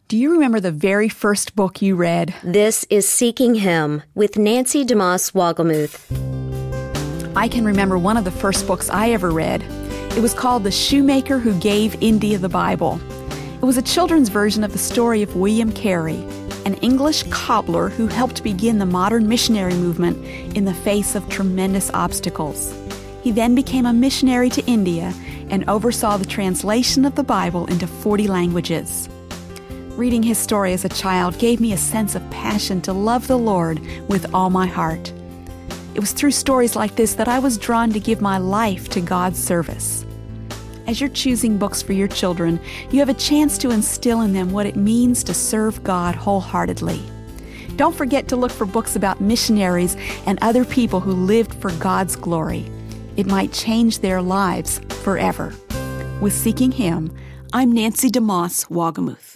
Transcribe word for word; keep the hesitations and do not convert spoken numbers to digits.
Do you remember the very first book you read? This is Seeking Him with Nancy DeMoss Wogelmuth. I can remember one of the first books I ever read. It was called The Shoemaker Who Gave India the Bible. It was a children's version of the story of William Carey, an English cobbler who helped begin the modern missionary movement in the face of tremendous obstacles. He then became a missionary to India and oversaw the translation of the Bible into forty languages. Reading his story as a child gave me a sense of passion to love the Lord with all my heart. It was through stories like this that I was drawn to give my life to God's service. As you're choosing books for your children, you have a chance to instill in them what it means to serve God wholeheartedly. Don't forget to look for books about missionaries and other people who lived for God's glory. It might change their lives forever. With Seeking Him, I'm Nancy DeMoss Wogelmuth.